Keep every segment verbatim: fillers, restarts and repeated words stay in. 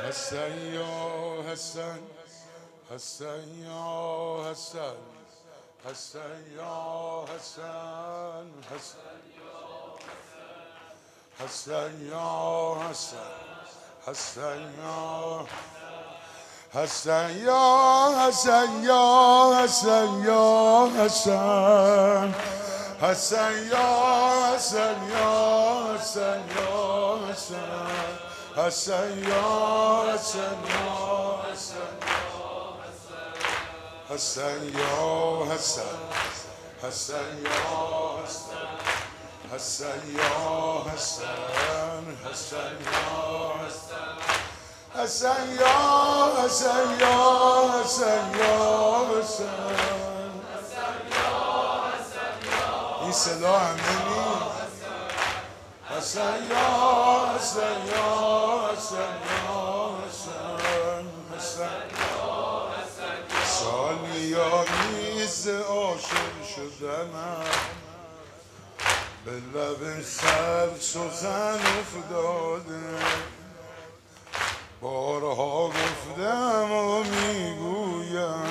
حسن یا حسن حسن یا حسن حسن یا حسن حسن یا حسن حسن یا حسن یا حسن یا حسن یا حسن حسن یا حسن یا حسن یا حسن حسن یا حسن یا حسن یا حسن حسن یا حسن حسن یا حسن حسن یا حسن یا حسن یا حسن یا حسن این صدا همه نیست. حسن یا حسن یا حسن یا حسن حسن سالی میز عاشق شدنم به لب خلق سخن افتاده بارها گفتم و میگویم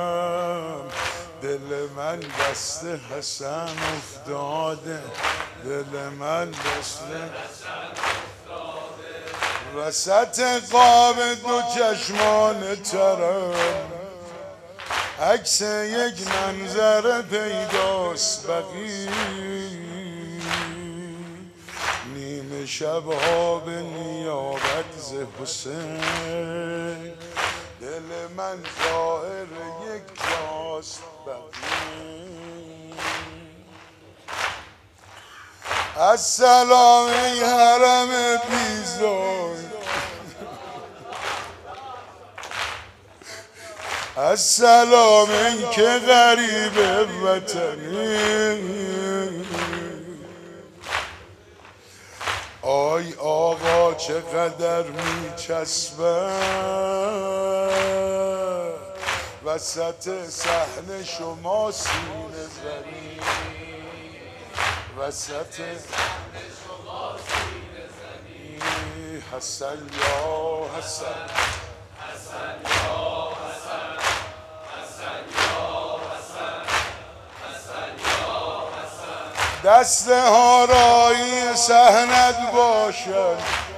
دل من دست حسن افتاده دل من دست وسط قاب دو چشمان ترم عکس یک منظر پیداست بقی نیمه شبها به نیابت ز حسین دل من ظاهر یک جاست بقی السلام ای حرم بیزار السلام ای که غریب وطنی آی آقا چقدر میچسبد وسط صحنه شما سینه زنی وسط صحنه شما سینه زنی حسن یا حسن حسن یا حسن حسن یا حسن حسن یا حسن دست هارایی صحنت باشد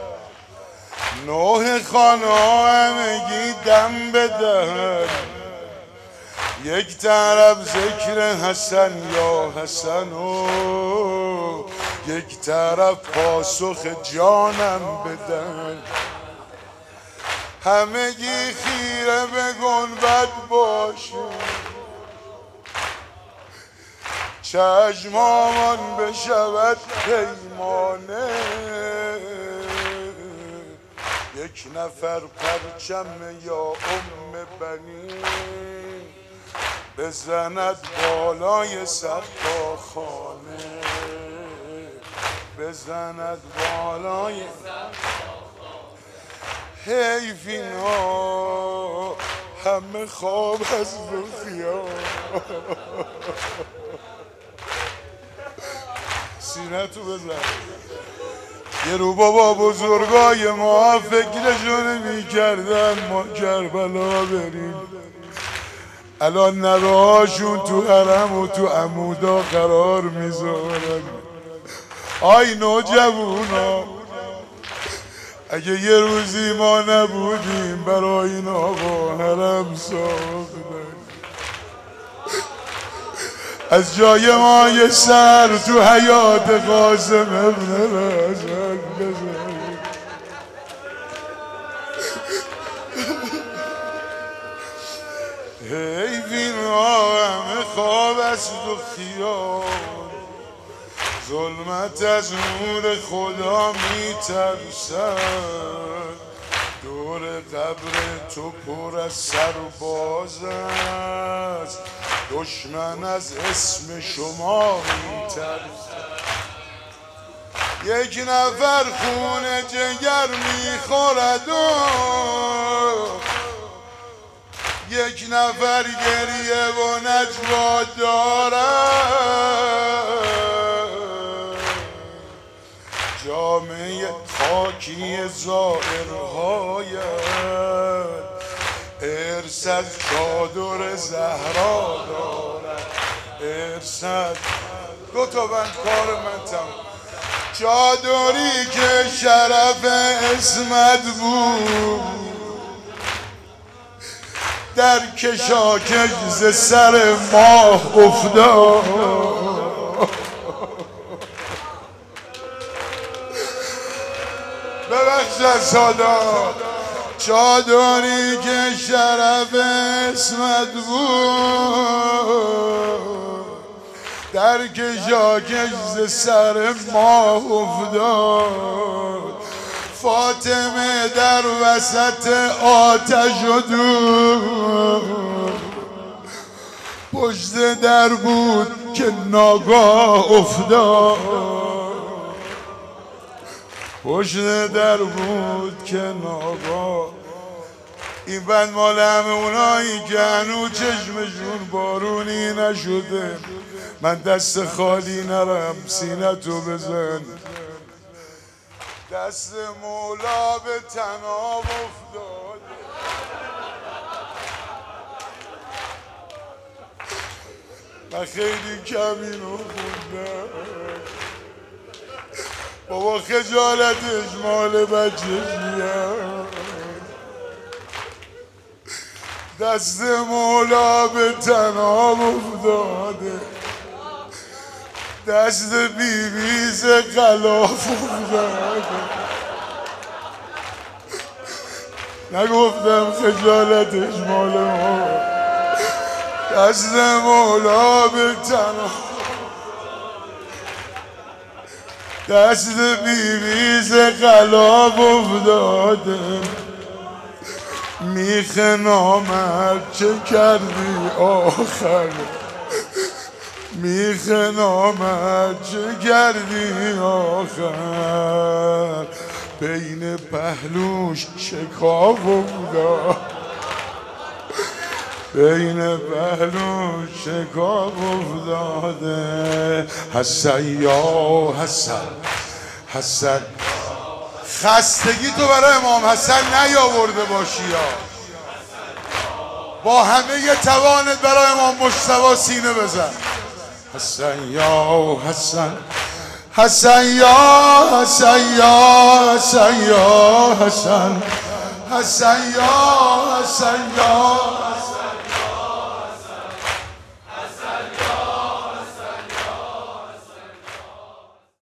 نوح خانه همگی دم بدهد یک طرف ذکر حسن یا حسن و یک طرف پاسخ جانم بدن همگی خیره به گنبد باشه چشمامان بشود پیمانه یک نفر پرچم یا ام بنی بزند بالای سقاخانه بزند بالای حیف اینا همه خواب از بخیار سینه تو بزن یه رو بابا بزرگای ما فکرشون میکردن ما کربلا بریم الان نرهاشون تو حرم و تو عمودا قرار میذارن آی نوجوونا اگه یه روزی ما نبودیم برای این آقا حرم ساختن از جای ما یه سر تو حیات قاسم ابن رزق بزن حیف اینا همه خواب است و خیال ظلمت از نور خدا میترسد دور قبر تو پر از سرباز است دشمن از اسم شما میترسد یک نفر خون جگر میخورد و یک نفر گریه و نجوا دارد جامعه خاکی زائرهایت ارث از چادر زهرا دارد ارث از دو تا بند کار من تمام چادری که شرف اسمت بود در کشاکش ز سر ماه افتاد ببخش سادات چادری که شرف اسمت بود در کشاکش ز سر ماه افتاد فاطمه در وسط آتش و دود پشت در بود که ناگاه افتاد پشت در بود که ناگاه این بند مال همه اونایی که هنو چشمشون بارونی نشده من دست خالی نرم سینه تو بزن دست مولا به تناب افتاد من خیلی کم اینو خوندم بابا خجالتش مال بچه میاد دست مولا به تناب افتاده دست بیبیز غلاف افتاده نگفتم خجالتش مال ما دست مولا به تناب دست بیبیز غلاف افتاده میخ نامرد چه کردی آخر میخ نامرد چه کردی آخر بین پهلوش شکاف افتاد بین پهلوش شکاف افتاده حسن یا حسن حسن خستگی تو برای امام حسن نیاورده باشی یا با همه توانت برای امام مجتبی سینه بزن حسن یا حسن حسن یا حسن یا حسن یا حسن حسن یا حسن یا حسن